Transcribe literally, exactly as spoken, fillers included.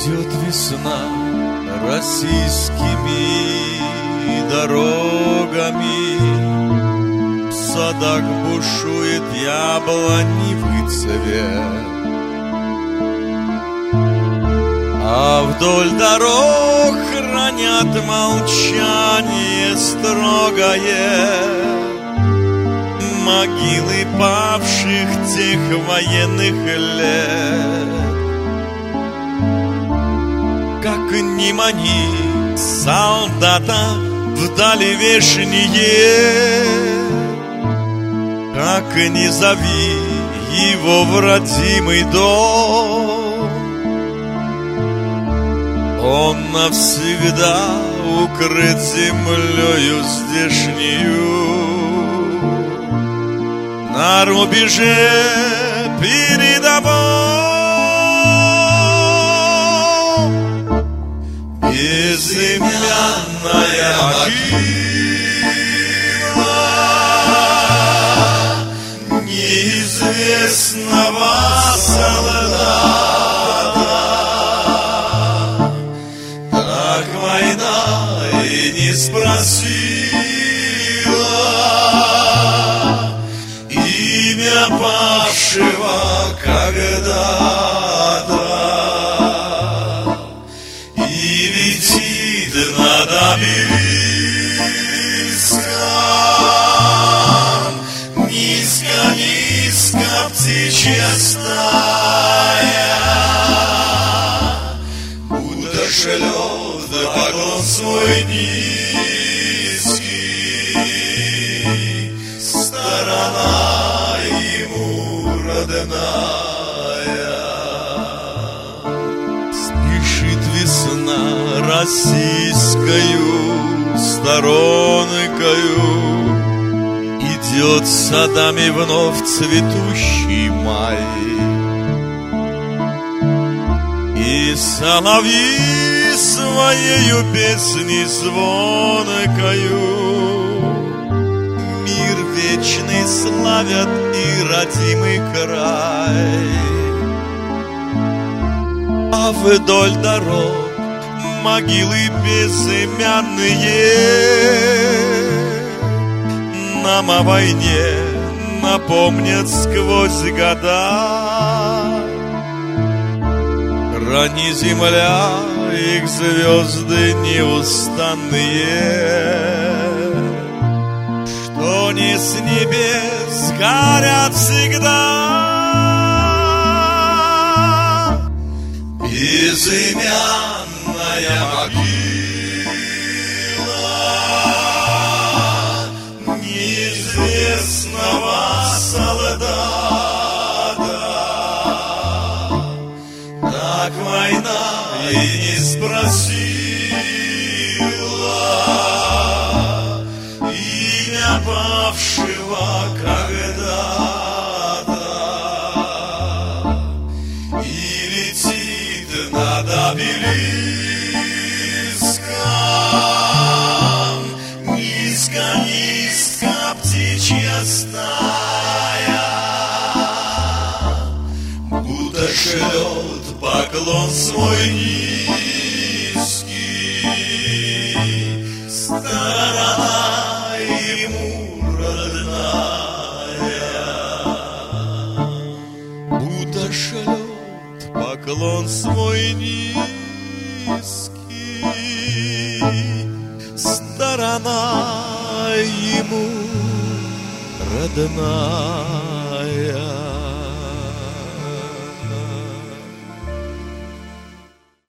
Идет весна российскими дорогами, в садах бушует яблоневый цвет, а вдоль дорог хранят молчание строгое могилы павших тех военных лет. Как ни мани солдата вдали вешние, как ни зови его в родимый дом, он навсегда укрыт землею здешнюю. На рубеже передовом безымянная могила неизвестного солдата. Так война и не спросила имя павшего когда-то, и летит над обелиском низко-низко птичья стая, будто шлет поклон свой низкий, сторона родная. Спешит весна российскою сторонкою, идет садами вновь цветущий май, и соловьи своею песней звонкою мир вечный славят и родимый край. А вдоль дорог могилы безымянные нам о войне напомнят сквозь года. Храни, земля, их звезды неустанные, что не с небес горят всегда. Безымянная могила неизвестного солдата. Так война и не спросила имя павшего когда-то, и летит над обелиском низко-низко птичья стая, будто шлет поклон свой низкий, сторона ему родная, будто шлет поклон свой низкий, сторона ему родная.